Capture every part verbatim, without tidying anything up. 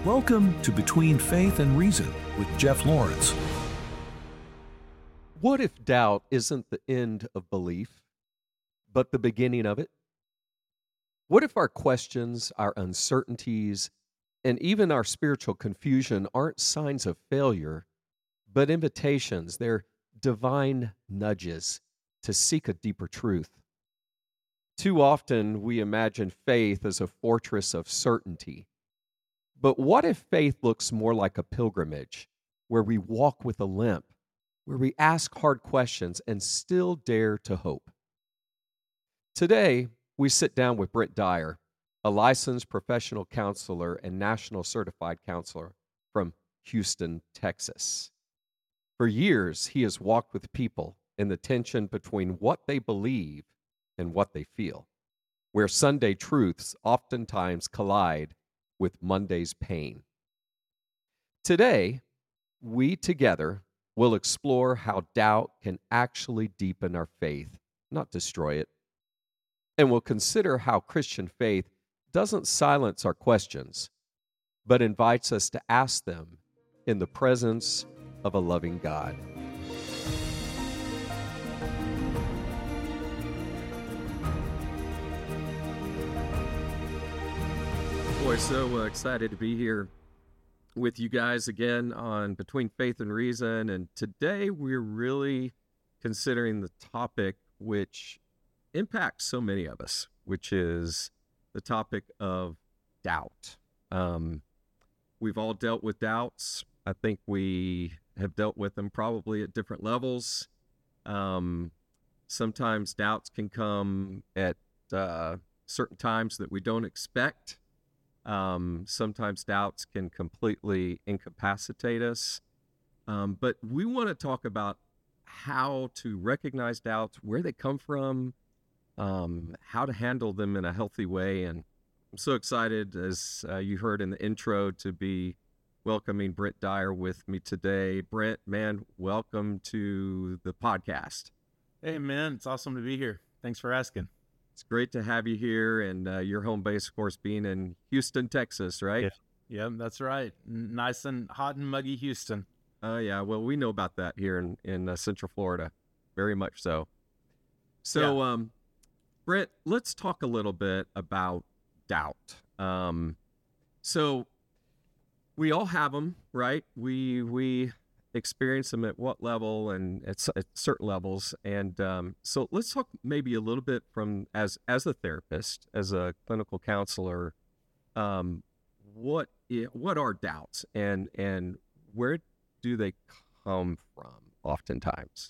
Welcome to Between Faith and Reason with Jeff Lawrence. What if doubt isn't the end of belief, but the beginning of it? What if our questions, our uncertainties, and even our spiritual confusion aren't signs of failure, but invitations? They're divine nudges to seek a deeper truth. Too often we imagine faith as a fortress of certainty. But what if faith looks more like a pilgrimage, where we walk with a limp, where we ask hard questions and still dare to hope? Today, we sit down with Brent Dyer, a licensed professional counselor and national certified counselor from Houston, Texas. For years, he has walked with people in the tension between what they believe and what they feel, where Sunday truths oftentimes collide with Monday's pain. Today, we together will explore how doubt can actually deepen our faith, not destroy it. And we'll consider how Christian faith doesn't silence our questions, but invites us to ask them in the presence of a loving God. Boy, so uh, excited to be here with you guys again on Between Faith and Reason. And today we're really considering the topic which impacts so many of us, which is the topic of doubt. Um, we've all dealt with doubts. I think we have dealt with them probably at different levels. Um, sometimes doubts can come at uh, certain times that we don't expect. Um, sometimes doubts can completely incapacitate us. Um, but we want to talk about how to recognize doubts, where they come from, um, how to handle them in a healthy way. And I'm so excited, as uh, you heard in the intro, to be welcoming Brent Dyer with me today. Brent, man, welcome to the podcast. Hey, man, it's awesome to be here. Thanks for asking. It's great to have you here, and uh, your home base, of course, being in Houston, Texas, right? Yeah, yeah, that's right. N- Nice and hot and muggy Houston. Oh, yeah. Well, we know about that here in, in uh, Central Florida, very much so. So, Yeah. um, Brent, let's talk a little bit about doubt. Um, so we all have them, right? We we experience them at what level and at, s- at certain levels. And um, so let's talk maybe a little bit from as as a therapist, as a clinical counselor. Um, what i- what are doubts, and and where do they come from? Oftentimes.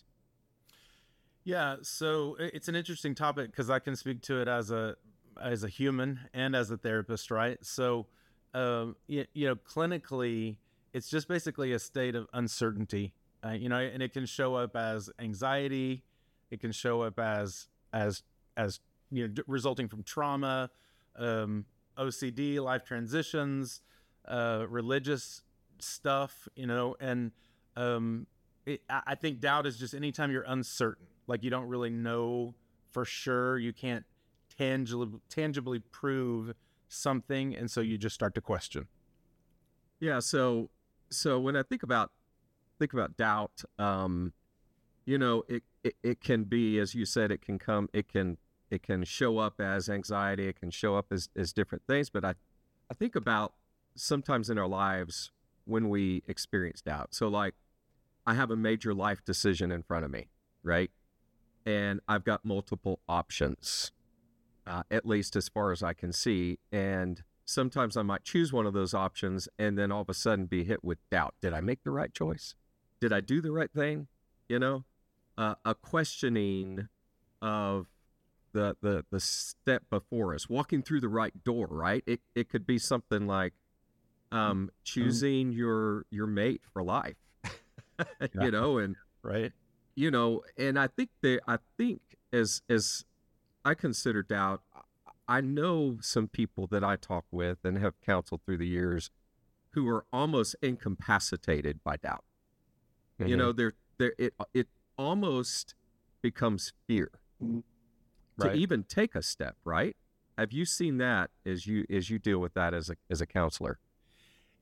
Yeah, so i- it's an interesting topic because I can speak to it as a as a human and as a therapist, right? So, um, you, you know, clinically, it's just basically a state of uncertainty, uh, you know, and it can show up as anxiety, it can show up as as as you know, d- resulting from trauma, um, O C D, life transitions, uh, religious stuff, you know, and um, it, I I think doubt is just anytime you're uncertain, like you don't really know for sure, you can't tangibly tangibly prove something, and so you just start to question. Yeah. So so when I think about think about doubt, um, you know, it, it it can be, as you said, it can come, it can it can show up as anxiety, it can show up as as different things. But I I think about sometimes in our lives when we experience doubt. So like, I have a major life decision in front of me, right? And I've got multiple options, uh, at least as far as I can see. And sometimes I might choose one of those options and then all of a sudden be hit with doubt. Did I make the right choice? Did I do the right thing? You know, uh, a questioning of the, the the step before us, walking through the right door, right? It it could be something like um, choosing your your mate for life, Yeah. you know, and Right. you know, and I think that I think as as I consider doubt, I know some people that I talk with and have counseled through the years who are almost incapacitated by doubt. You Mm-hmm. know, they're they're it it almost becomes fear to Right. even take a step, right? Have you seen that as you as you deal with that as a as a counselor?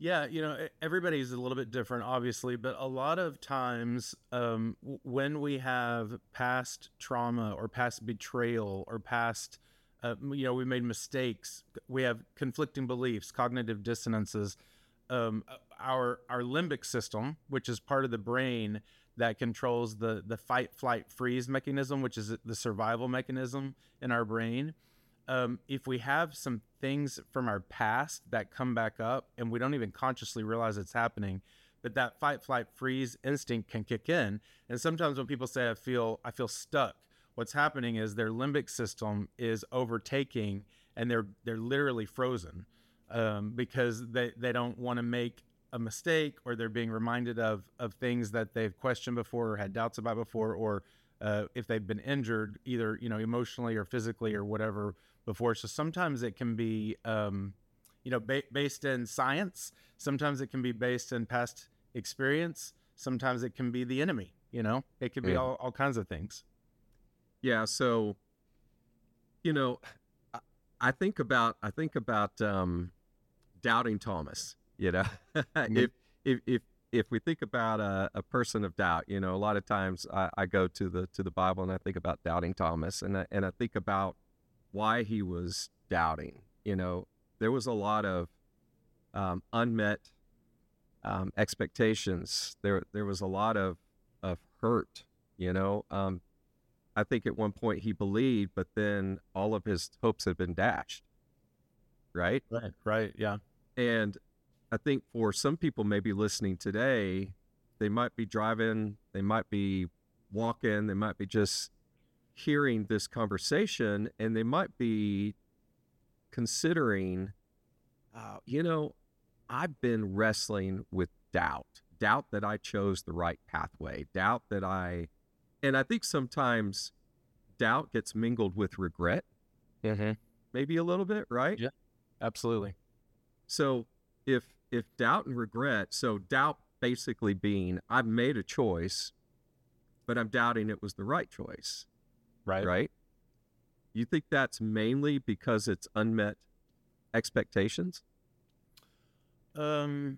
Yeah, you know, e- everybody's a little bit different, obviously, but a lot of times, um, w- when we have past trauma or past betrayal or past, uh, m- you know, we made mistakes, we have conflicting beliefs, cognitive dissonances. Um, uh, our our limbic system, which is part of the brain that controls the the fight, flight, freeze mechanism, which is the survival mechanism in our brain, um, if we have some things from our past that come back up and we don't even consciously realize it's happening, that that fight, flight, freeze instinct can kick in. And sometimes when people say, I feel, I feel stuck, what's happening is their limbic system is overtaking and they're, they're literally frozen, um, because they, they don't want to make a mistake, or they're being reminded of, of things that they've questioned before or had doubts about before, or uh, if they've been injured either, you know, emotionally or physically or whatever before. So sometimes it can be, um, you know, ba- based in science. Sometimes it can be based in past experience. Sometimes it can be the enemy. You know, it could be Yeah. all, all kinds of things. Yeah. So, you know, I, I think about I think about um, doubting Thomas. You know, Mhm. if if if if we think about a, a person of doubt, you know, a lot of times I, I go to the to the Bible and I think about doubting Thomas, and I, and I think about why he was doubting. You know, there was a lot of um, unmet um, expectations. There there was a lot of of hurt. You know, um, I think at one point he believed, but then all of his hopes had been dashed. Right. Right. Right. Yeah. And I think for some people maybe listening today, they might be driving, they might be walking, they might be just hearing this conversation, and they might be considering, uh, you know, I've been wrestling with doubt, doubt that I chose the right pathway, doubt that I, and I think sometimes doubt gets mingled with regret, Mm-hmm. maybe a little bit, right? Yeah. Absolutely. So if if doubt and regret, so doubt basically being I've made a choice, but I'm doubting it was the right choice, Right. right? You think that's mainly because it's unmet expectations? Um,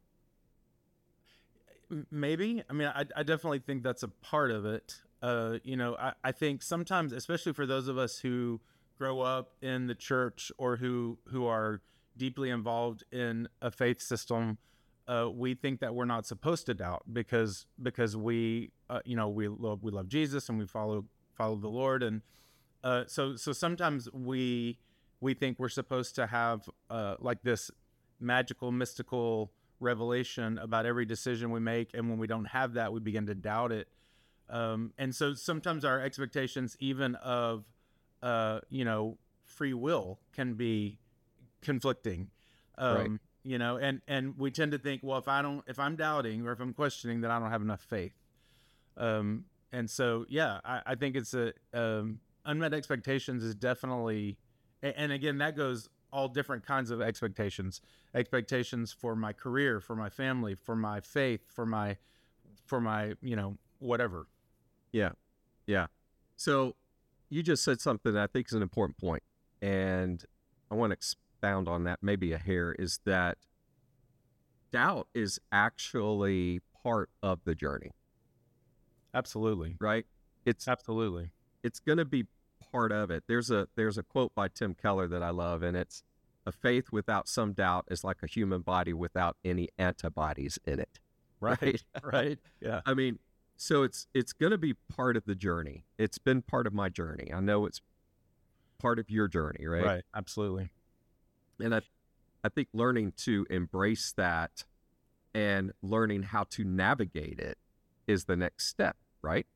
m- maybe. I mean, I, I definitely think that's a part of it. Uh, you know, I, I think sometimes, especially for those of us who grow up in the church or who who are deeply involved in a faith system, uh, we think that we're not supposed to doubt because because we, uh, you know, we love we love Jesus and we follow follow the Lord, and uh, so so sometimes we we think we're supposed to have uh, like this magical, mystical revelation about every decision we make, and when we don't have that, we begin to doubt it. Um, and so sometimes our expectations, even of uh, you know free will, can be conflicting. Right. Um, you know, and and we tend to think, well, if I don't, if I'm doubting or if I'm questioning, then I don't have enough faith. Um, and so, yeah, I, I think it's a um, unmet expectations is definitely, a- and again, that goes all different kinds of expectations, expectations for my career, for my family, for my faith, for my, for my, you know, whatever. Yeah. Yeah. So you just said something that I think is an important point, and I want to expound on that maybe a hair, is that doubt is actually part of the journey, Absolutely. right? It's Absolutely. it's going to be part of it. There's a there's a quote by Tim Keller that I love, and it's a faith without some doubt is like a human body without any antibodies in it. Right. Right? Right. Yeah. I mean, so it's it's going to be part of the journey. It's been part of my journey. I know it's part of your journey, right? Right. Absolutely. And I I think learning to embrace that and learning how to navigate it is the next step, right?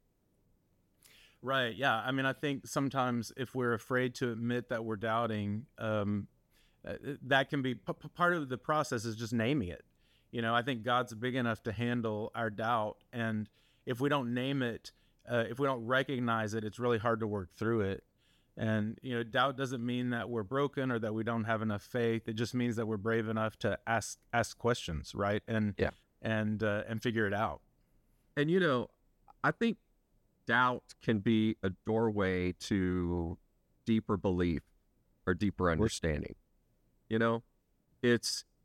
Right. Yeah. I mean, I think sometimes if we're afraid to admit that we're doubting, um, uh, that can be p- p- part of the process is just naming it. You know, I think God's big enough to handle our doubt. And if we don't name it, uh, if we don't recognize it, it's really hard to work through it. And, you know, doubt doesn't mean that we're broken or that we don't have enough faith. It just means that we're brave enough to ask, ask questions. Right. And, Yeah. and, uh, and figure it out. And you know, I think doubt can be a doorway to deeper belief or deeper understanding. You know, it's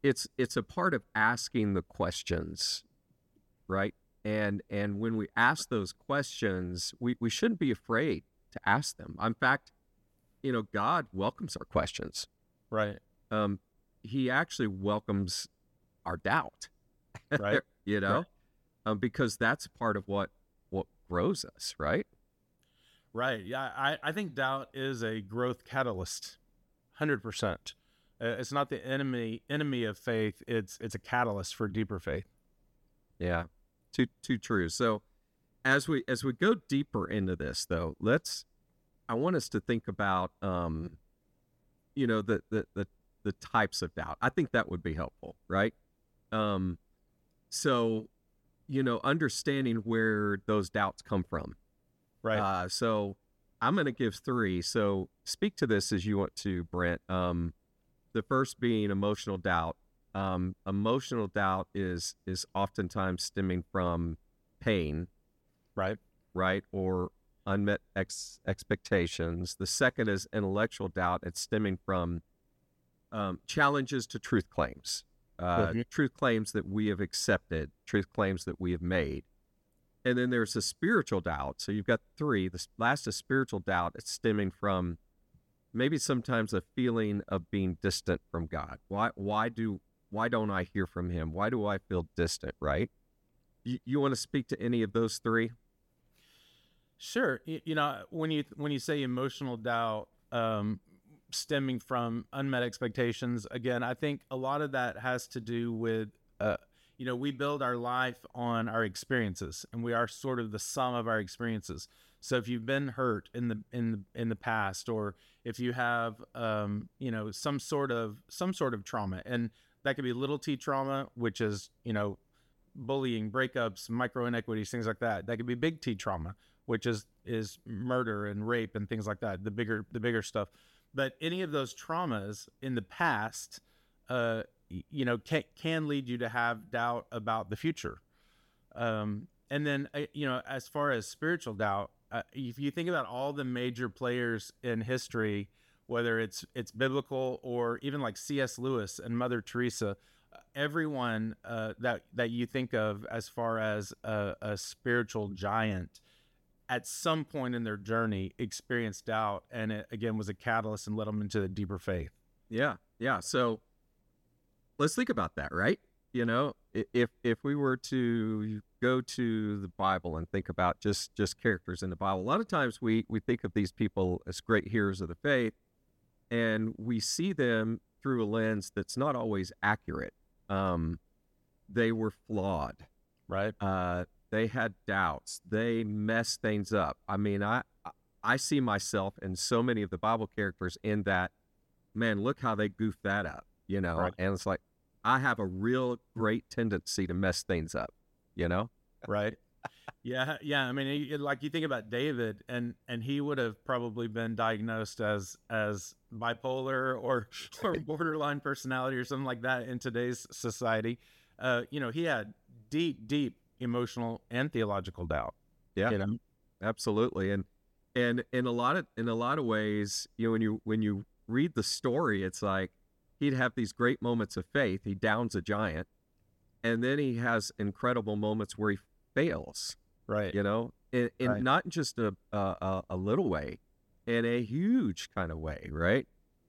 it's it's a part of asking the questions, right? And and when we ask those questions, we, we shouldn't be afraid to ask them. In fact, you know, God welcomes our questions. Right. Um, he actually welcomes our doubt, Right. you know, Right. um, because that's part of what what grows us, right? Right. Yeah. I, I think doubt is a growth catalyst. Hundred percent. Uh, It's not the enemy enemy of faith. It's it's a catalyst for deeper faith. Yeah, too too true. So as we as we go deeper into this, though, let's I want us to think about um, you know, the the the the types of doubt. I think that would be helpful, right? Um, so you know, understanding where those doubts come from. Right. Uh, so I'm going to give three. So speak to this as you want to, Brent. Um, the first being emotional doubt. Um, emotional doubt is is oftentimes stemming from pain, Right. right, or unmet ex- expectations. The second is intellectual doubt. It's stemming from um, challenges to truth claims, uh, Mhm. truth claims that we have accepted, truth claims that we have made. And then there's a spiritual doubt. So you've got three. The s- last is spiritual doubt. It's stemming from maybe sometimes a feeling of being distant from God. Why why do why don't I hear from him? Why do I feel distant, right? You, you want to speak to any of those three? Sure. You, you know, when you when you say emotional doubt, um, stemming from unmet expectations, again, I think a lot of that has to do with, uh, you know, we build our life on our experiences, and we are sort of the sum of our experiences. So if you've been hurt in the in the in the past, or if you have, um, you know, some sort of some sort of trauma, and that could be little t trauma, which is, you know, bullying, breakups, micro inequities, things like that. That could be big T trauma, which is is murder and rape and things like that. The bigger the bigger stuff. But any of those traumas in the past, uh, y- you know, can can lead you to have doubt about the future. Um, and then, uh, you know, as far as spiritual doubt, uh, if you think about all the major players in history, whether it's it's biblical or even like C S. Lewis and Mother Teresa, uh, everyone uh, that that you think of as far as a, a spiritual giant, at some point in their journey experienced doubt, and it again was a catalyst and led them into a deeper faith. Yeah, yeah. So let's think about that, right? You know, i- if if we were to go to the Bible and think about just just characters in the Bible, a lot of times we we think of these people as great heroes of the faith, and we see them through a lens that's not always accurate. Um, they were flawed. Right. Uh, they had doubts. They messed things up. I mean, I I I see myself in so many of the Bible characters in that, man, look how they goofed that up, you know? Right. And it's like, I have a real great tendency to mess things up, you know? Right. Yeah, yeah. I mean, y- like you think about David, and and he would have probably been diagnosed as as bipolar or or borderline personality or something like that in today's society. Uh, you know, he had deep, deep emotional and theological doubt. Yeah, You know, absolutely. And and in a lot of in a lot of ways, you know, when you when you read the story, it's like he'd have these great moments of faith. He downs a giant, and then he has incredible moments where he fails, right, you know, in, in right, not just a, a a a little way, in a huge kind of way, right?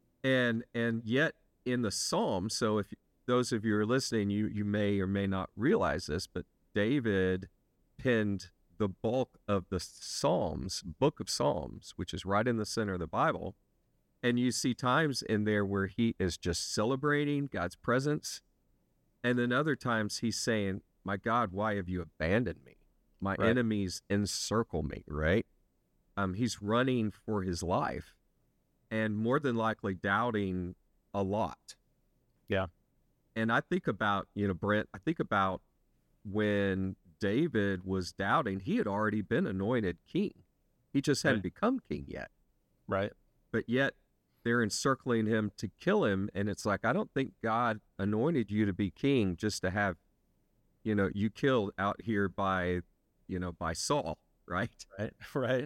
And and yet in the Psalms, so if those of you who are listening, you you may or may not realize this, but David penned the bulk of the Psalms, book of Psalms, which is right in the center of the Bible. And you see times in there where he is just celebrating God's presence, and then other times he's saying, "My God, why have you abandoned me? My right, enemies encircle me," right? Um, he's running for his life and more than likely doubting a lot. yeah, And I think about, you know, Brent, I think about when David was doubting, he had already been anointed king. He just hadn't right, become king yet. right, But yet they're encircling him to kill him. And it's like, I don't think God anointed you to be king just to have, you know, you killed out here by, you know, by Saul, right? right, right,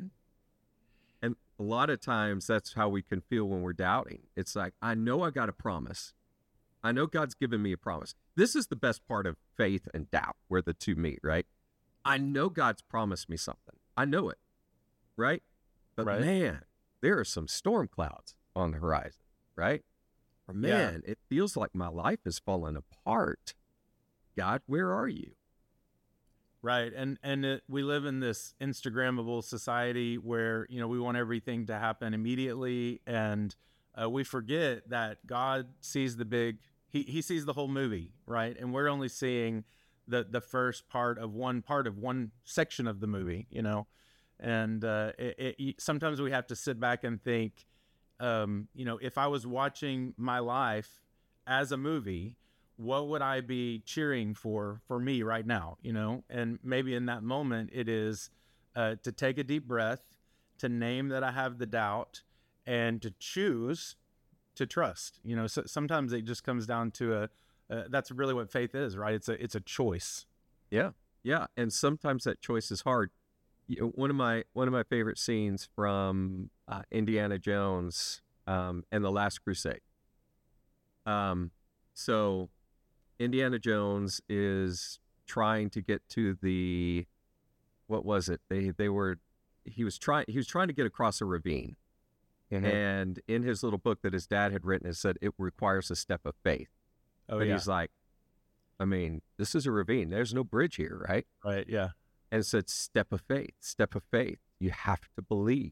And a lot of times that's how we can feel when we're doubting. It's like, I know I got a promise. I know God's given me a promise. This is the best part of faith and doubt, where the two meet, right? I know God's promised me something. I know it, right? But Right. man, there are some storm clouds on the horizon, right? Or Yeah. man, it feels like my life is falling apart. God, where are you? Right. And and it, we live in this Instagrammable society where, you know, we want everything to happen immediately, and uh, we forget that God sees the big he he sees the whole movie, right? And we're only seeing the the first part of one part of one section of the movie, you know. And uh it, it, sometimes we have to sit back and think, um, you know, if I was watching my life as a movie, what would I be cheering for for me right now? You know, and maybe in that moment it is uh, to take a deep breath, to name that I have the doubt, and to choose to trust. You know, so sometimes it just comes down to a. Uh, that's really what faith is, right? It's a it's a choice. Yeah, yeah, and sometimes that choice is hard. You know, one of my one of my favorite scenes from uh, Indiana Jones um, and the Last Crusade. Um, so Indiana Jones is trying to get to the, what was it? They they were, he was trying he was trying to get across a ravine, Mhm. and in his little book that his dad had written, it said it requires a step of faith. Oh But yeah, he's like, I mean, this is a ravine. There's no bridge here, right? right, yeah, And it said, step of faith, step of faith. You have to believe.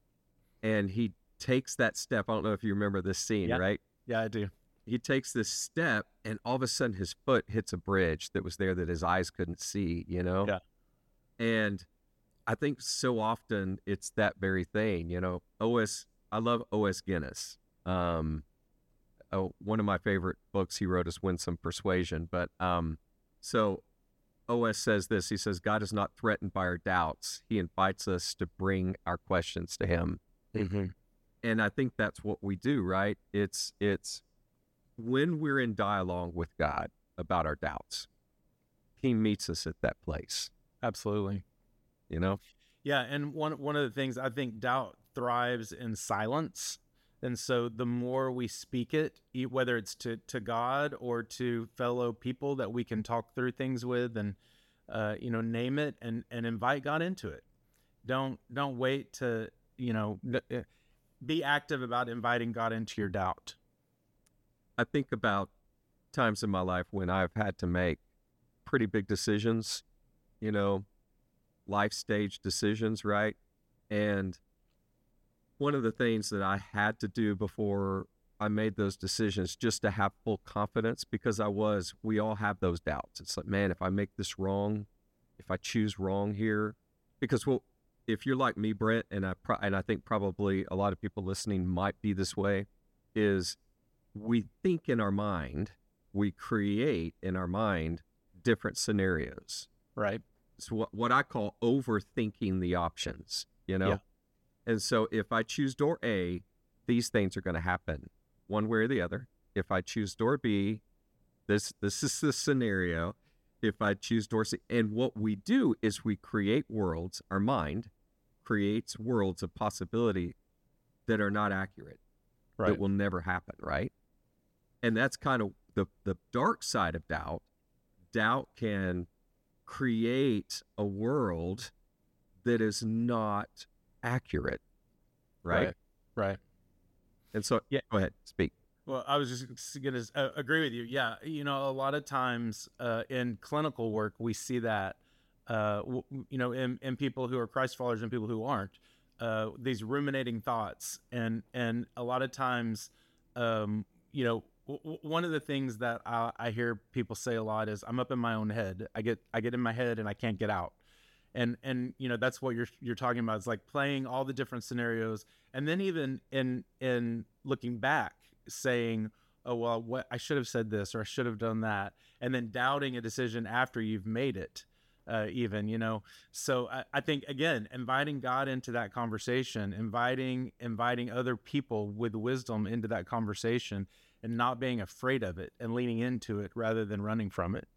And he takes that step. I don't know if you remember this scene, yeah, right? yeah. I do. He takes this step, and all of a sudden his foot hits a bridge that was there that his eyes couldn't see, you know? Yeah, And I think so often it's that very thing, you know. O S, I love O S Guinness. Um, oh, one of my favorite books he wrote is Winsome Persuasion. But um, so O S says this. He says, God is not threatened by our doubts. He invites us to bring our questions to him. hmm And I think that's what we do, right? It's it's when we're in dialogue with God about our doubts, he meets us at that place, absolutely. you know? Yeah, and one one of the things, I think doubt thrives in silence. And so the more we speak it, e- whether it's to, to God or to fellow people that we can talk through things with, and uh, you know, name it and, and invite God into it. Don't don't wait to, you know, n- uh, be active about inviting God into your doubt. I think about times in my life when I've had to make pretty big decisions, you know, life stage decisions, right? And one of the things that I had to do before I made those decisions, just to have full confidence, because I was, we all have those doubts. It's like, man, if I make this wrong, if I choose wrong here, because well, if you're like me, Brent, and I pro- and I think probably a lot of people listening might be this way, is we think in our mind, we create in our mind different scenarios. Right. It's what, what I call overthinking the options, you know? Yeah. And so if I choose door A, these things are going to happen one way or the other. If I choose door B, this this is the scenario. If I choose door C, and what we do is we create worlds, our mind creates worlds of possibility that are not accurate, Right. that will never happen, right? And that's kind of the, the dark side of doubt. Doubt can create a world that is not accurate, right? Right. Right. And so, Yeah. go ahead, speak. Well, I was just going to uh, agree with you. Yeah, you know, a lot of times uh, in clinical work, we see that, uh, w- you know, in, in people who are Christ followers and people who aren't, uh, these ruminating thoughts, and and a lot of times, um, you know, w- w- one of the things that I, I hear people say a lot is, "I'm up in my own head. I get I get in my head and I can't get out." And and you know, that's what you're you're talking about. It's like playing all the different scenarios, and then even in in looking back, saying, oh well, what I should have said this or I should have done that, and then doubting a decision after you've made it, uh, even, you know. So I, I think, again, inviting God into that conversation, inviting inviting other people with wisdom into that conversation, and not being afraid of it and leaning into it rather than running from it.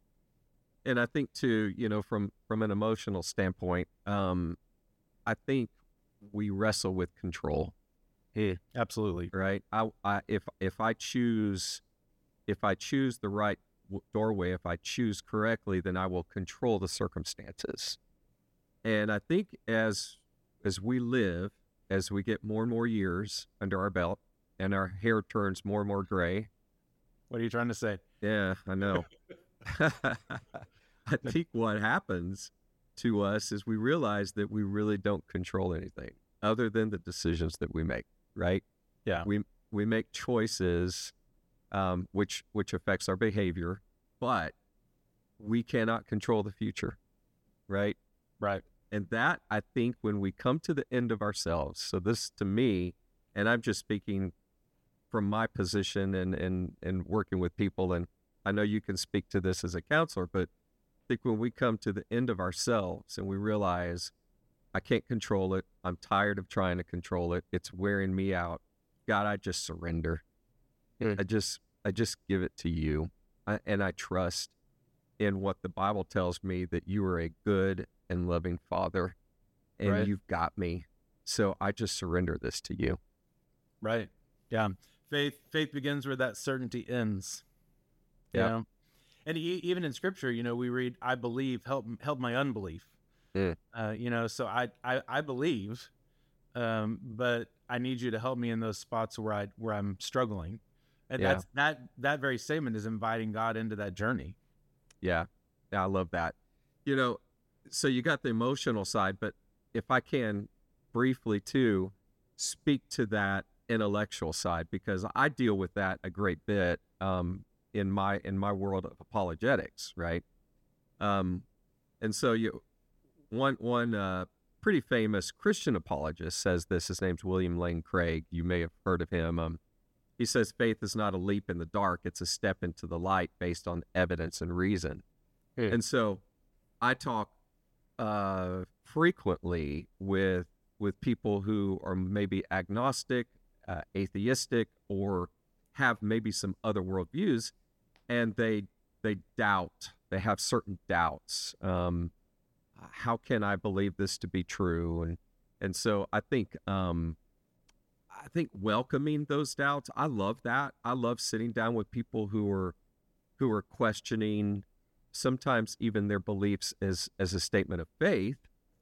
And I think too, you know, from from an emotional standpoint, um, I think we wrestle with control, Yeah, absolutely. right? I, I if if I choose if I choose the right w- doorway, if I choose correctly, then I will control the circumstances. And I think as as we live, as we get more and more years under our belt, and our hair turns more and more gray. What are you trying to say? Yeah, I know. I think what happens to us is we realize that we really don't control anything other than the decisions that we make, right? Yeah. We we make choices, um, which which affects our behavior, but we cannot control the future, right? Right. And that, I think, when we come to the end of ourselves, so this to me, and I'm just speaking from my position and and and working with people, and I know you can speak to this as a counselor, but I think when we come to the end of ourselves and we realize I can't control it, I'm tired of trying to control it, it's wearing me out. God, I just surrender. Mm. I just I just give it to you, I, and I trust in what the Bible tells me, that you are a good and loving Father, and Right. you've got me. So I just surrender this to you. Right. Yeah. Faith faith begins where that certainty ends. You Yep. know? And e- even in scripture, you know, we read, I believe, help help my unbelief. Mm. Uh, you know, so I I, I believe, um, but I need you to help me in those spots where I where I'm struggling. And Yeah. that's that that very statement is inviting God into that journey. Yeah. Yeah, I love that. You know, so you got the emotional side, but if I can briefly too speak to that intellectual side, because I deal with that a great bit um, in my in my world of apologetics, right? Um, and so you one one uh, pretty famous Christian apologist says this. His name's William Lane Craig. You may have heard of him. Um, he says faith is not a leap in the dark; it's a step into the light based on evidence and reason. Hmm. And so I talk uh, frequently with with people who are maybe agnostic, uh, atheistic, or have maybe some other worldviews, and they they doubt. They have certain doubts. Um, how can I believe this to be true? And and so I think um, I think welcoming those doubts. I love that. I love sitting down with people who are who are questioning sometimes even their beliefs as as a statement of faith,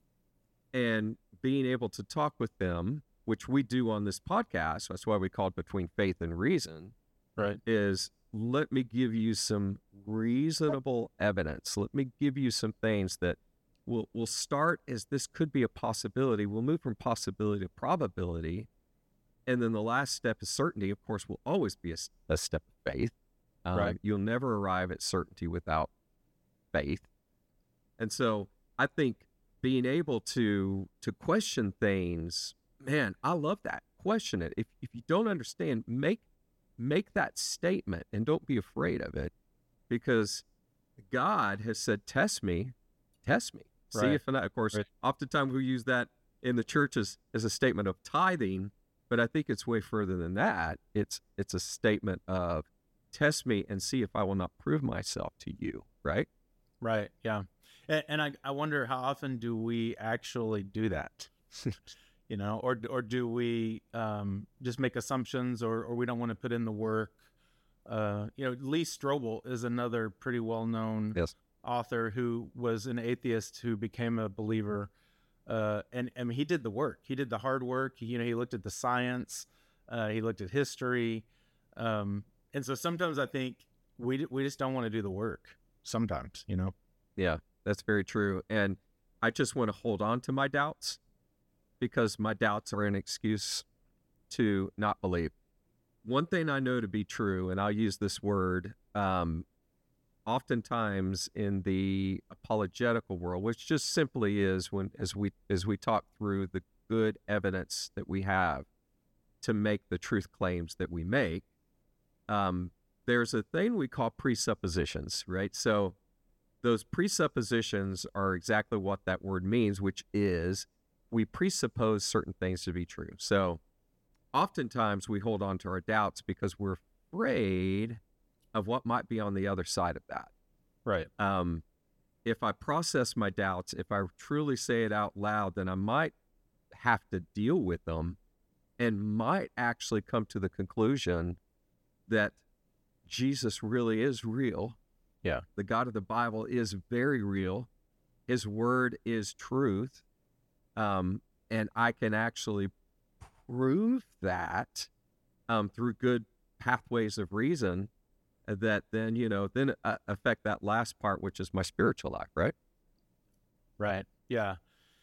and being able to talk with them, which we do on this podcast. That's why we call it Between Faith and Reason. Right. Is let me give you some reasonable evidence. Let me give you some things that will will start as this could be a possibility. We'll move from possibility to probability, and then the last step is certainty. Of course, will always be a, s- a step of faith. Um, Right. You'll never arrive at certainty without faith. And so I think being able to to question things, man, I love that. Question it. If if you don't understand, make make that statement and don't be afraid of it, because God has said, test me, test me. See Right. if not. Of course, Right. oftentimes we use that in the church as, as a statement of tithing, but I think it's way further than that. It's it's a statement of test me and see if I will not prove myself to you, right? Right. Yeah. And, and I, I wonder, how often do we actually do that? You know, or or do we um, just make assumptions, or or we don't want to put in the work? Uh, you know, Lee Strobel is another pretty well known Yes. author who was an atheist who became a believer. Uh, and I mean, he did the work. He did the hard work. He, you know, he looked at the science. Uh, he looked at history. Um, and so sometimes I think we we just don't want to do the work. Sometimes, you know. Yeah, that's very true. And I just want to hold on to my doubts, because my doubts are an excuse to not believe. One thing I know to be true, and I'll use this word, um, oftentimes in the apologetical world, which just simply is when as we as we talk through the good evidence that we have to make the truth claims that we make, um, there's a thing we call presuppositions, right? So those presuppositions are exactly what that word means, which is we presuppose certain things to be true. So oftentimes we hold on to our doubts because we're afraid of what might be on the other side of that. Right. Um, if I process my doubts, if I truly say it out loud, then I might have to deal with them and might actually come to the conclusion that Jesus really is real. Yeah. The God of the Bible is very real. His word is truth. Um, and I can actually prove that um, through good pathways of reason that then, you know, then uh, affect that last part, which is my spiritual life, right? Right. Yeah.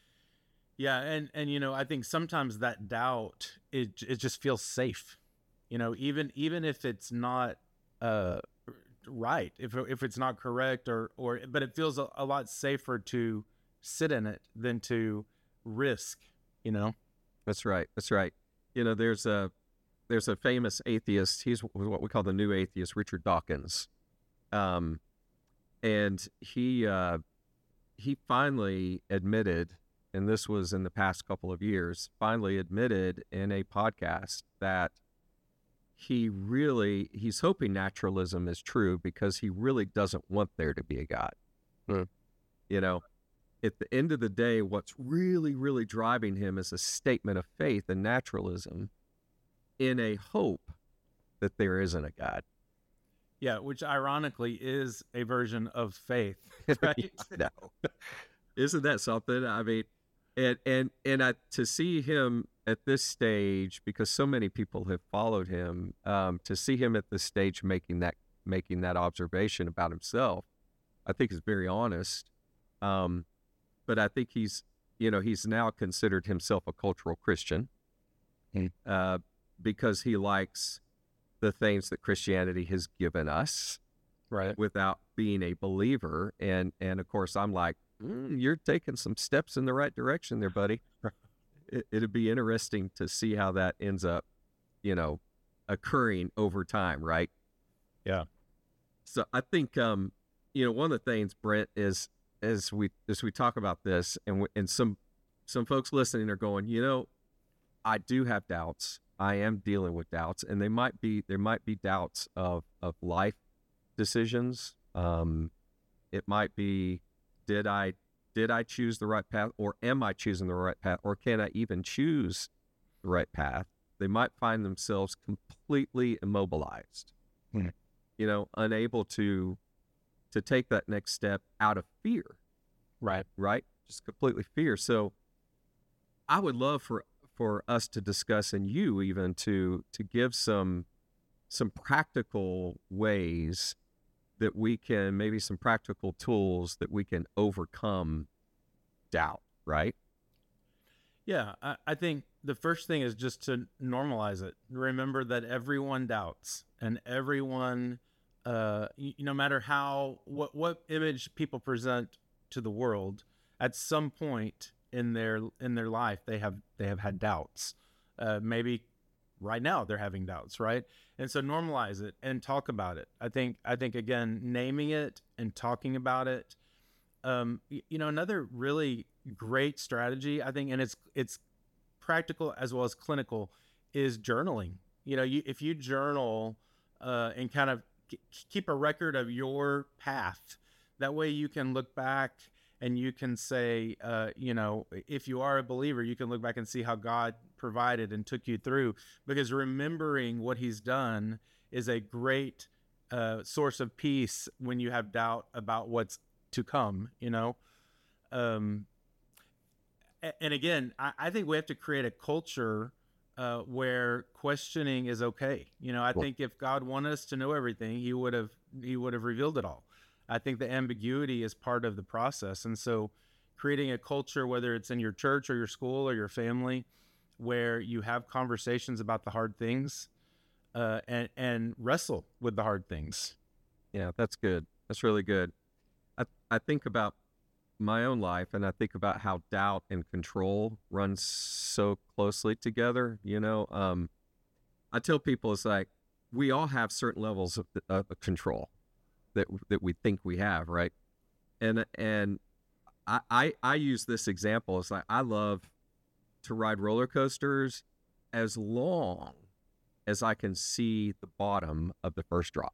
Yeah. And, and, you know, I think sometimes that doubt, it, it just feels safe, you know, even, even if it's not, uh, right. If, if it's not correct or, or, but it feels a, a lot safer to sit in it than to risk, you know? That's right. That's right. You know, there's a, there's a famous atheist. He's what we call the new atheist, Richard Dawkins. Um, and he, uh, he finally admitted, and this was in the past couple of years, finally admitted in a podcast that he really, he's hoping naturalism is true because he really doesn't want there to be a God. Hmm. You know, at the end of the day, what's really, really driving him is a statement of faith and naturalism in a hope that there isn't a God. Yeah, which ironically is a version of faith, right? No. Isn't that something? I mean, and and and I, to see him at this stage, because so many people have followed him, um, to see him at this stage making that making that observation about himself, I think is very honest. Um, but I think he's, you know, he's now considered himself a cultural Christian, Mm. uh, because he likes the things that Christianity has given us Right. without being a believer. And, and of course, I'm like, mm, you're taking some steps in the right direction there, buddy. It, it'd be interesting to see how that ends up, you know, occurring over time, right? Yeah. So I think, um, you know, one of the things, Brent, is as we as we talk about this, and w- and some some folks listening are going, you know, I do have doubts. I am dealing with doubts, and they might be there might be doubts of of life decisions. Um, it might be, did I did I choose the right path, or am I choosing the right path, or can I even choose the right path? They might find themselves completely immobilized, Hmm. you know, unable to to take that next step out of fear, Right. right? Just completely fear. So I would love for for us to discuss, and you even to to give some some practical ways that we can, maybe some practical tools that we can overcome doubt, right? Yeah. I, I think the first thing is just to normalize it. Remember that everyone doubts, and everyone, uh, y- no matter how, what, what image people present to the world, at some point in their, in their life, they have, they have had doubts. Uh, maybe right now they're having doubts, right? And so normalize it and talk about it. I think, I think again, naming it and talking about it. Um, y- you know, another really great strategy, I think, and it's, it's practical as well as clinical, is journaling. You know, you, if you journal, uh, and kind of k- keep a record of your path, that way you can look back and you can say, uh, you know, if you are a believer, you can look back and see how God provided and took you through, because remembering what he's done is a great, uh, source of peace when you have doubt about what's to come, you know? Um, a- and again, I, I think we have to create a culture, uh, where questioning is okay. You know, I Well, think if God wanted us to know everything, he would have he would have revealed it all. I think the ambiguity is part of the process, and so creating a culture, whether it's in your church or your school or your family, where you have conversations about the hard things, uh, and and wrestle with the hard things. yeah, that's good. That's really good. I I think about my own life, and I think about how doubt and control run so closely together. You know, um, I tell people it's like we all have certain levels of, of control that that we think we have, right? And and I, I I use this example. It's like I love to ride roller coasters as long as I can see the bottom of the first drop.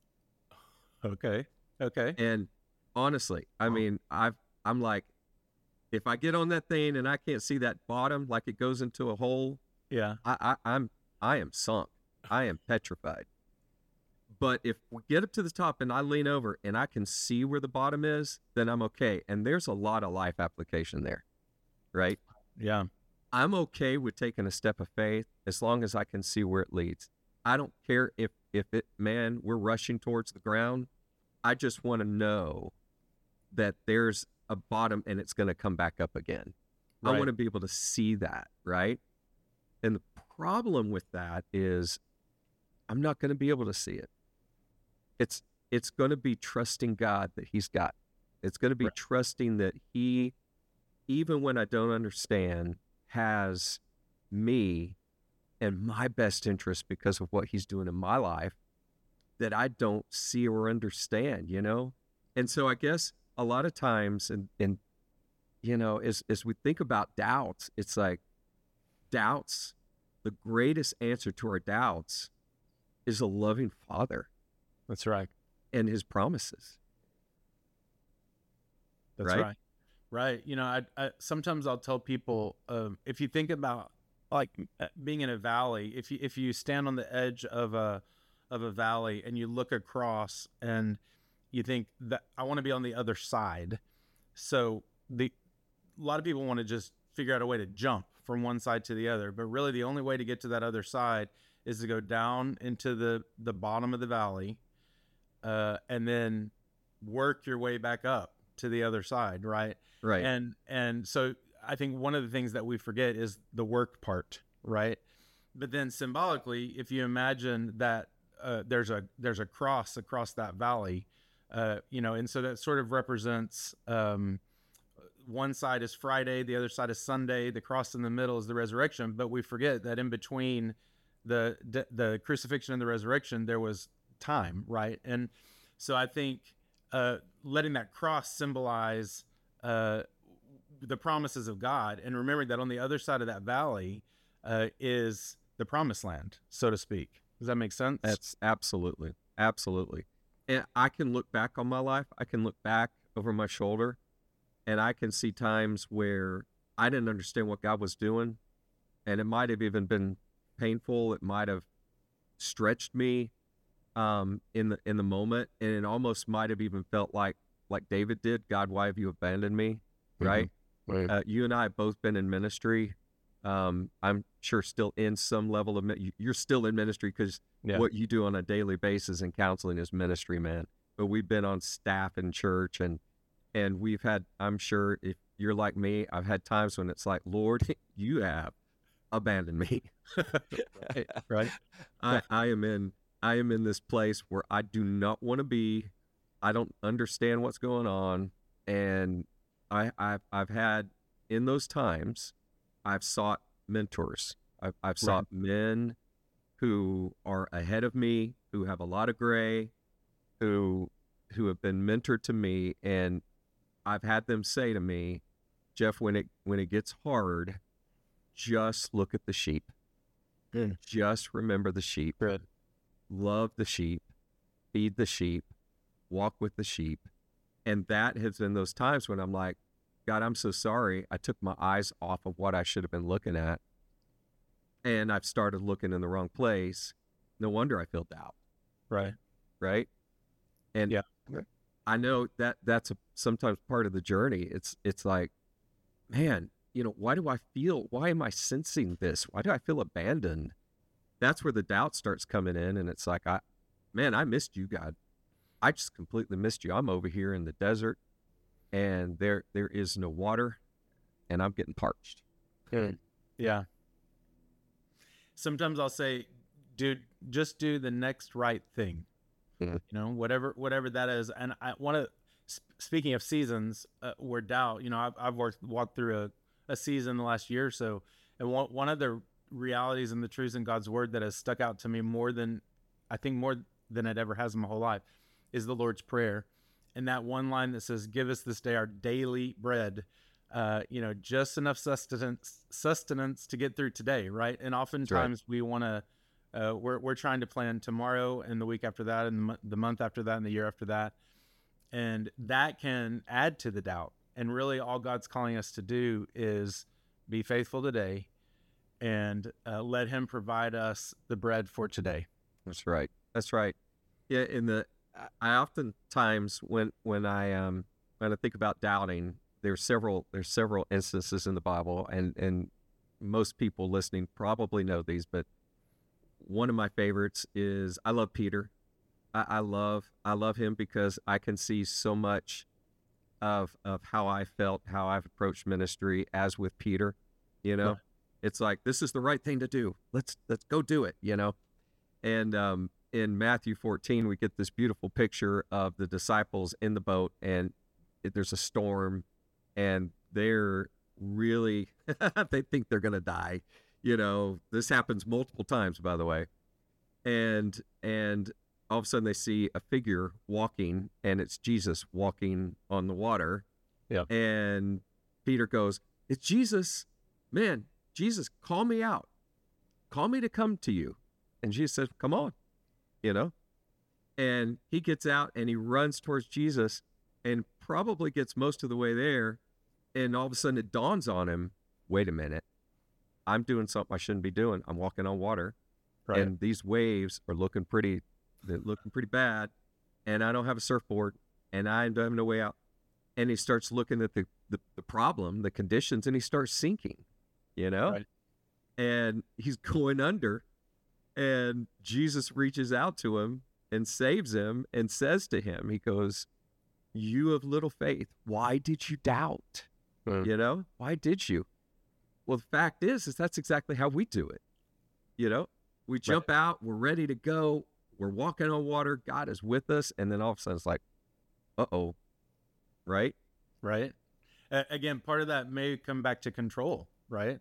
Okay. Okay. And honestly, I mean, I've I'm like, if I get on that thing and I can't see that bottom, like it goes into a hole, Yeah. I, I I'm I am sunk. I am petrified. But if we get up to the top and I lean over and I can see where the bottom is, then I'm okay. And there's a lot of life application there, right? Yeah. I'm okay with taking a step of faith as long as I can see where it leads. I don't care if, if it, man, we're rushing towards the ground. I just want to know that there's a bottom and it's going to come back up again. Right. I want to be able to see that, right? And the problem with that is I'm not going to be able to see it. It's it's going to be trusting God that he's got. It's going to be Right. trusting that he, even when I don't understand, has me and my best interest because of what he's doing in my life that I don't see or understand, you know? And so I guess a lot of times, and, and you know, as, as we think about doubts, it's like doubts, the greatest answer to our doubts is a loving Father That's right. and his promises. That's Right? right. Right. You know, I, I sometimes I'll tell people, um, if you think about like uh, being in a valley, if you if you stand on the edge of a of a valley and you look across and you think that I want to be on the other side. So the a lot of people want to just figure out a way to jump from one side to the other, but really the only way to get to that other side is to go down into the the bottom of the valley, uh, and then work your way back up to the other side, right? Right. And and so I think one of the things that we forget is the work part, right? But then symbolically, if you imagine that uh, there's a there's a cross across that valley, uh, you know, and so that sort of represents, um, one side is Friday, the other side is Sunday. The cross in the middle is the resurrection. But we forget that in between the the, the crucifixion and the resurrection, there was time, right? And so I think uh, letting that cross symbolize uh, the promises of God, and remembering that on the other side of that valley uh, is the promised land, so to speak. Does that make sense? That's absolutely, absolutely. And I can look back on my life. I can look back over my shoulder and I can see times where I didn't understand what God was doing. And it might have even been painful. It might have stretched me um, in the in the moment. And it almost might have even felt like, like David did, God, why have you abandoned me? Right? Right. Uh, you and I have both been in ministry. Um, I'm sure still in some level of, mi- you're still in ministry because Yeah. what you do on a daily basis in counseling is ministry, man. But we've been on staff in church and, and we've had, I'm sure if you're like me, I've had times when it's like, Lord, you have abandoned me. Right? Right. I, I am in, I am in this place where I do not want to be. I don't understand what's going on. And I, I've, I've had in those times, I've sought mentors. I've, I've sought men who are ahead of me, who have a lot of gray, who who have been mentored to me, and I've had them say to me, Jeff, when it when it gets hard, just look at the sheep. Mm. Just remember the sheep. Good. Love the sheep. Feed the sheep. Walk with the sheep. And that has been those times when I'm like, God, I'm so sorry. I took my eyes off of what I should have been looking at. And I've started looking in the wrong place. No wonder I feel doubt, Right. right? And Yeah. I know that that's a, sometimes part of the journey. It's it's like, man, you know, why do I feel, why am I sensing this? Why do I feel abandoned? That's where the doubt starts coming in. And it's like, I, man, I missed you, God. I just completely missed you. I'm over here in the desert and there there is no water and I'm getting parched. Yeah. Sometimes I'll say, dude, just do the next right thing. Mhm. You know, whatever whatever that is. And I want to. Speaking of seasons, uh, where doubt, you know, I've I've worked walked through a, a season the last year or so, and one one of the realities and the truths in God's word that has stuck out to me more than I think more than it ever has in my whole life is the Lord's Prayer, and that one line that says, "Give us this day our daily bread." Uh, you know, just enough sustenance sustenance to get through today, right? And oftentimes we want to, uh, we're we're trying to plan tomorrow and the week after that and the, mo- the month after that and the year after that, and that can add to the doubt. And really, all God's calling us to do is be faithful today, and uh, let Him provide us the bread for today. That's right. That's right. Yeah, in the I I oftentimes when when I um when I think about doubting, there's several there's several instances in the Bible, and and most people listening probably know these, but one of my favorites is I love Peter. I, I love I love him because I can see so much of of how I felt, how I've approached ministry as with Peter. You know, Right. it's like this is the right thing to do. Let's let's go do it. You know, and um, in Matthew fourteen, we get this beautiful picture of the disciples in the boat, and it- there's a storm, and they're really, they think they're going to die. You know, this happens multiple times, by the way. And, and all of a sudden they see a figure walking, and it's Jesus walking on the water. Yeah. And Peter goes, "It's Jesus, man, Jesus, call me out. Call me to come to you." And Jesus says, "Come on," you know? And he gets out and he runs towards Jesus and probably gets most of the way there. And all of a sudden it dawns on him, wait a minute, I'm doing something I shouldn't be doing. I'm walking on water, Right. and these waves are looking pretty, they're looking pretty bad. And I don't have a surfboard, and I don't have no way out. And he starts looking at the, the, the problem, the conditions, and he starts sinking, you know? Right. And he's going under. And Jesus reaches out to him and saves him and says to him, he goes, "You of little faith, why did you doubt?" Mm. You know, why did you? Well, the fact is, is that's exactly how we do it. You know, we jump out, we're ready to go, we're walking on water, God is with us, and then all of a sudden it's like, uh-oh, right? Right. A- again, part of that may come back to control, right?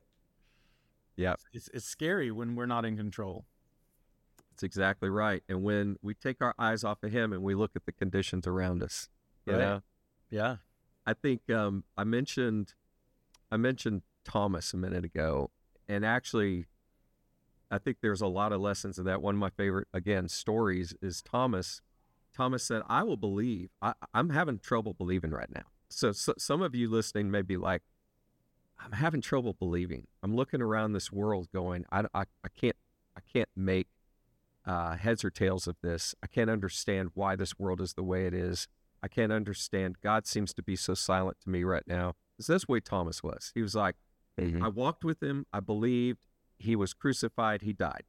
Yeah, It's it's scary when we're not in control. that's exactly right. And when we take our eyes off of him and we look at the conditions around us, you Right. know, Yeah. I think um, I mentioned I mentioned Thomas a minute ago, and actually, I think there's a lot of lessons in that. One of my favorite, again, stories is Thomas. Thomas said, "I will believe. I, I'm having trouble believing right now." So, so some of you listening may be like, "I'm having trouble believing. I'm looking around this world, going, I, I, I can't, I can't make uh, heads or tails of this. I can't understand why this world is the way it is. I can't understand. God seems to be so silent to me right now." So that's the way Thomas was. He was like, Mhm. I walked with him. I believed. He was crucified. He died.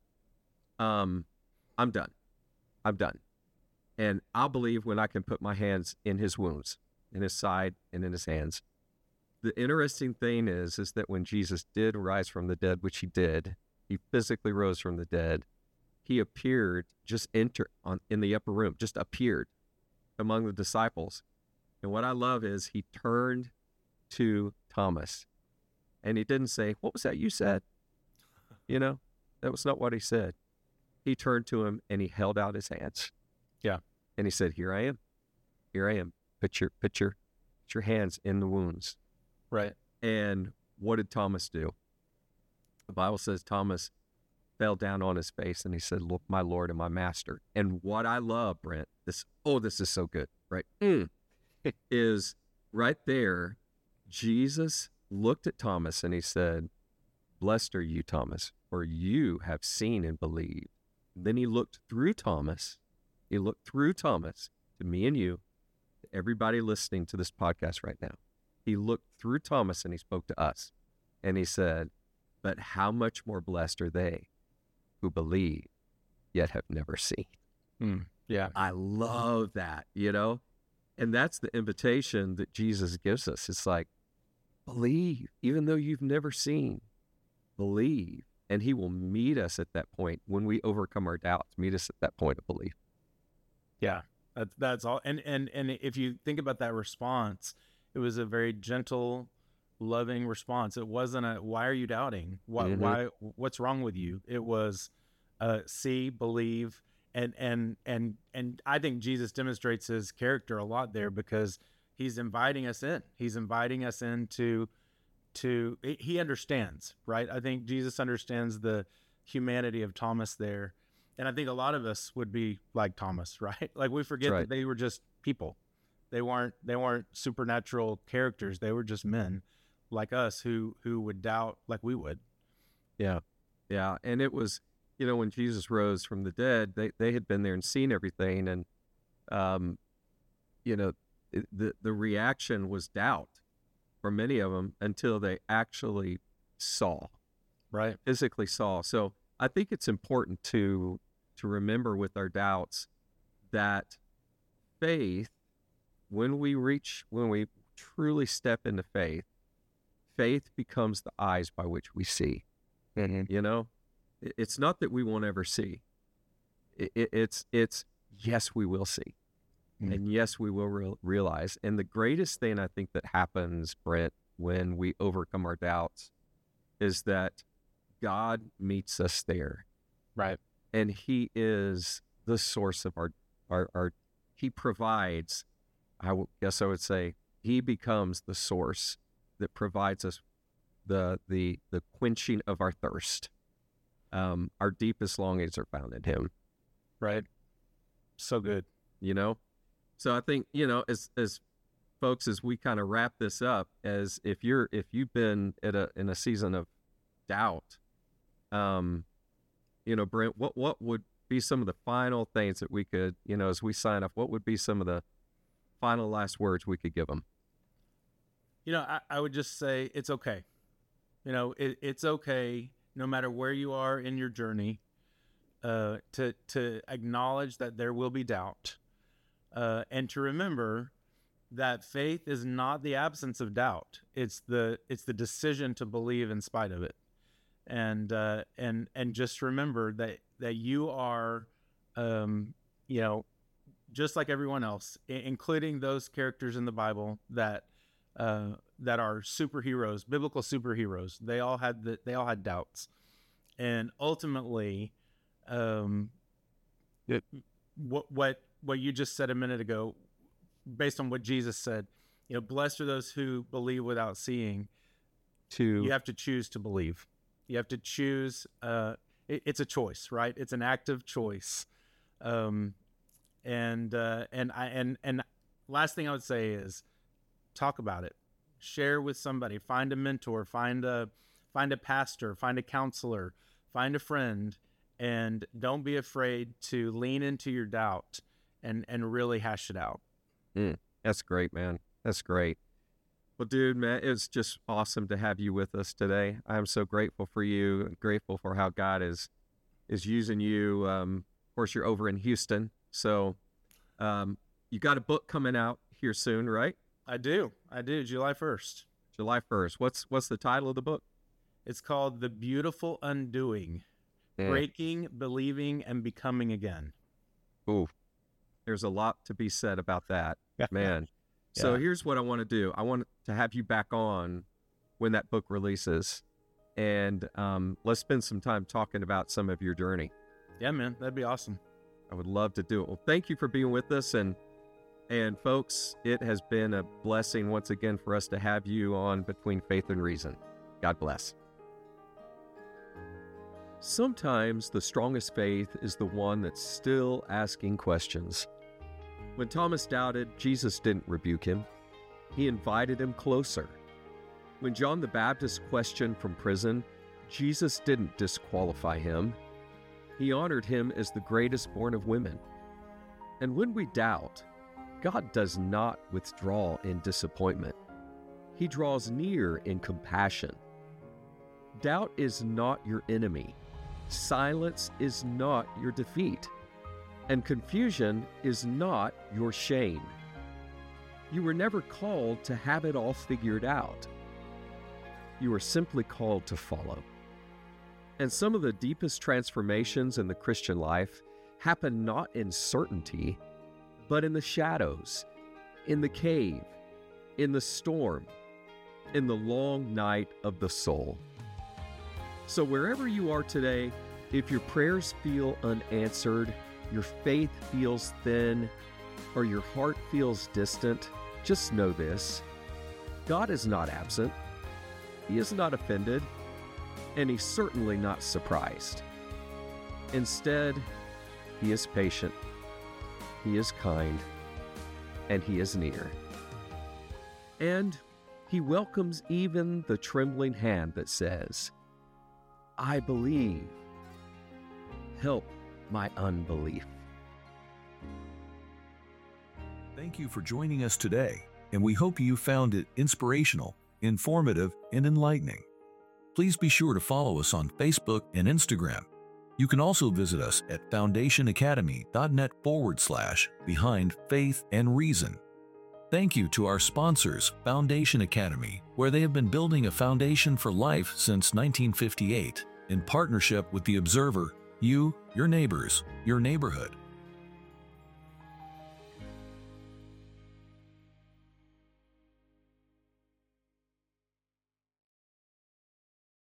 Um, I'm done. I'm done. And I'll believe when I can put my hands in his wounds, in his side and in his hands. The interesting thing is, is that when Jesus did rise from the dead, which he did, he physically rose from the dead. He appeared, just enter on in the upper room, just appeared among the disciples. And what I love is he turned to Thomas, and he didn't say, "What was that you said?" You know, that was not what he said. He turned to him and he held out his hands. Yeah. And he said, "Here I am. Here I am. Put your, put your, put your hands in the wounds." Right. And what did Thomas do? The Bible says Thomas fell down on his face and he said, "Look, my Lord and my Master." And what I love, Brent, this, oh, this is so good, right? Mm, is right there, Jesus looked at Thomas and he said, "Blessed are you, Thomas, for you have seen and believed." Then he looked through Thomas. He looked through Thomas to me and you, to everybody listening to this podcast right now. He looked through Thomas and he spoke to us. And he said, "But how much more blessed are they who believe yet have never seen." Mm. Yeah. I love that, you know? And that's the invitation that Jesus gives us. It's like, believe, even though you've never seen, believe. And he will meet us at that point when we overcome our doubts, meet us at that point of belief. Yeah. That's that's all. And and and if you think about that response, it was a very gentle, loving response. It wasn't a "Why are you doubting? Why Mhm. why what's wrong with you?" It was uh see, believe, and and and and I think Jesus demonstrates his character a lot there because he's inviting us in. He's inviting us into to he he understands, right? I think Jesus understands the humanity of Thomas there. And I think a lot of us would be like Thomas, right? Like we forget right. that they were just people. They weren't they weren't supernatural characters. They were just men like us who who would doubt like we would. Yeah. Yeah. And it was, you know, when Jesus rose from the dead, they, they had been there and seen everything. And, um, you know, it, the, the reaction was doubt for many of them until they actually saw, Right. physically saw. So I think it's important to, to remember with our doubts that faith, when we reach, when we truly step into faith, faith becomes the eyes by which we see. Mm-hmm. You know, It- it's not that we won't ever see. It, it, it's, it's, yes, we will see. Mm. And yes, we will real realize. And the greatest thing I think that happens, Brent, when we overcome our doubts is that God meets us there. Right. And he is the source of our, our, our he provides, I w- guess I would say, he becomes the source that provides us the, the, the quenching of our thirst. Um, our deepest longings are found in him, Right. So good. you know? So I think, you know, as, as folks, as we kind of wrap this up, as if you're, if you've been at a, in a season of doubt, um, you know, Brent, what, what would be some of the final things that we could, you know, as we sign off, what would be some of the final last words we could give them? You know, I, I would just say it's okay. You know, it, it's okay no matter where you are in your journey, uh, to to acknowledge that there will be doubt, uh, and to remember that faith is not the absence of doubt. It's the it's the decision to believe in spite of it, and uh, and and just remember that that you are, um, you know, just like everyone else, I- including those characters in the Bible that uh, that are superheroes, biblical superheroes. They all had the, they all had doubts, and ultimately, um, it, what what what you just said a minute ago, based on what Jesus said, you know, blessed are those who believe without seeing. To You have to choose to believe. You have to choose. Uh, it, it's a choice, right? It's an active choice. Um, and uh, and I and and last thing I would say is talk about it, share with somebody, find a mentor, find a find a pastor, find a counselor, find a friend, and don't be afraid to lean into your doubt and and really hash it out. Mm, that's great, man. That's great. Well, dude, man, it's just awesome to have you with us today. I'm so grateful for you, grateful for how God is is using you. Um, of course, you're over in Houston, so um, you got a book coming out here soon, right? I do, I do. July first. July first. What's what's the title of the book? It's called The Beautiful Undoing: Mm. Breaking, Believing, and Becoming Again. Ooh, there's a lot to be said about that, man. So Yeah. here's what I want to do. I want to have you back on when that book releases, and um, let's spend some time talking about some of your journey. Yeah, man, that'd be awesome. I would love to do it. Well, thank you for being with us, and and folks, it has been a blessing once again for us to have you on Between Faith and Reason. God bless. Sometimes the strongest faith is the one that's still asking questions. When Thomas doubted, Jesus didn't rebuke him. He invited him closer. When John the Baptist questioned from prison, Jesus didn't disqualify him. He honored him as the greatest born of women. And when we doubt, God does not withdraw in disappointment. He draws near in compassion. Doubt is not your enemy. Silence is not your defeat. And confusion is not your shame. You were never called to have it all figured out. You are simply called to follow. And some of the deepest transformations in the Christian life happen not in certainty, but in the shadows, in the cave, in the storm, in the long night of the soul. So wherever you are today, if your prayers feel unanswered, your faith feels thin, or your heart feels distant, just know this: God is not absent. He is not offended, and He's certainly not surprised. Instead, He is patient, He is kind, and He is near. And He welcomes even the trembling hand that says, I believe. help my unbelief. Thank you for joining us today, and we hope you found it inspirational, informative, and enlightening. Please be sure to follow us on Facebook and Instagram. You can also visit us at foundationacademy.net forward slash behind faith and reason. Thank you to our sponsors, Foundation Academy, where they have been building a foundation for life since nineteen fifty-eight in partnership with The Observer, you, your neighbors, your neighborhood.